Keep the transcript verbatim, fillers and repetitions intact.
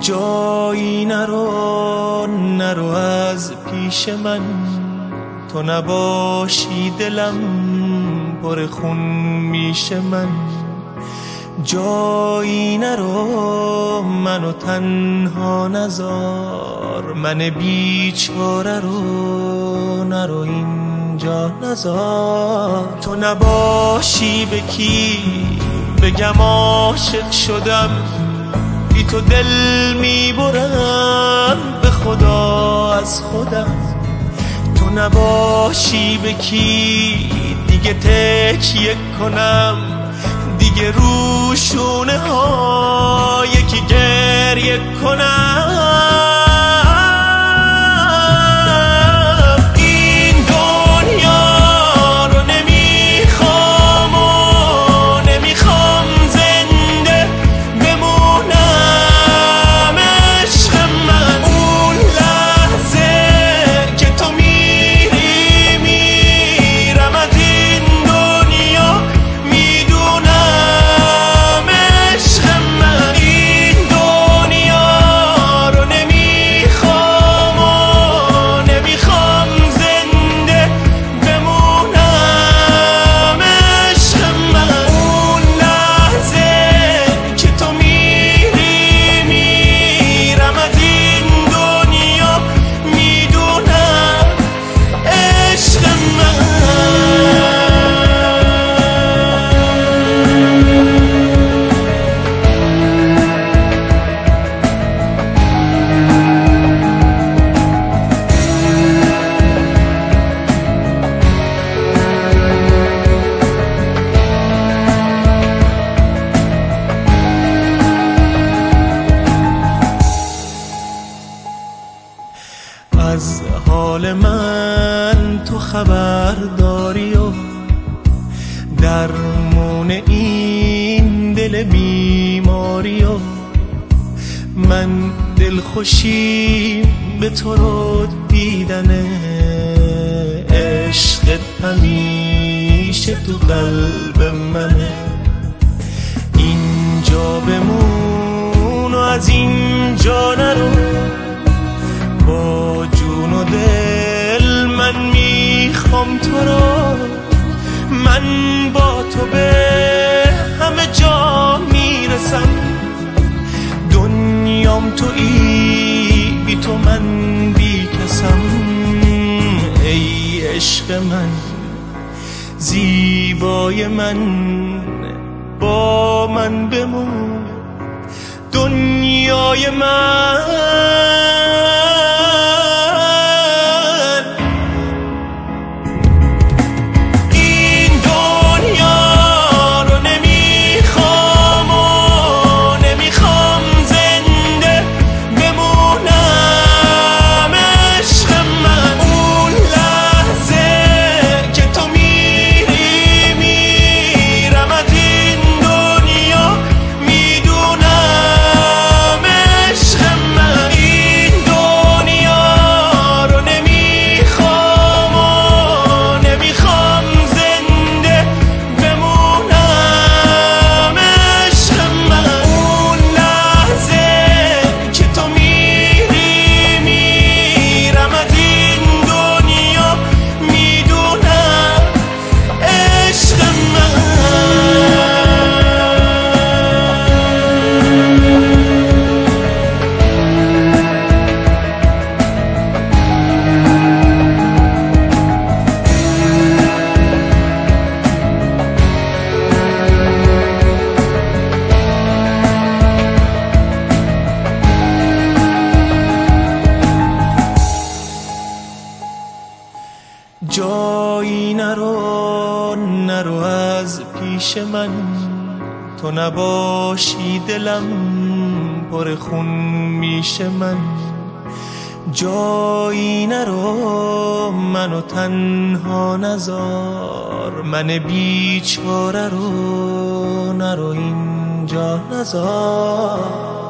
جایی نرو نرو از پیش من، تو نباشی دلم پر خون میشه من. جایی نرو منو تنها نذار، من بیچاره رو نرو اینجا نذار. تو نباشی به کی بگم عاشق شدم، بی تو دل میبرم به خدا از خودم. تو نباشی به کی دیگه تکیه کنم، دیگه روشونه ها یکی گریه کنم. از حال من تو خبر داری و درمون این دل بیماری و من دلخوشی به تو رو دیدنه. عشقت همیشه تو قلب منه، اینجا بمون و از اینجا نرو. با جون و دل من میخوام تو رو، من با تو به همه جا میرسم. دنیام تویی، بی تو من بی کسم. ای عشق من، زیبای من، با من بمون دنیای من. جایی نرو نرو از پیش من، تو نباشی دلم پر خون میشه من. جایی نرو منو تنها نذار، من بیچاره رو نرو اینجا نذار.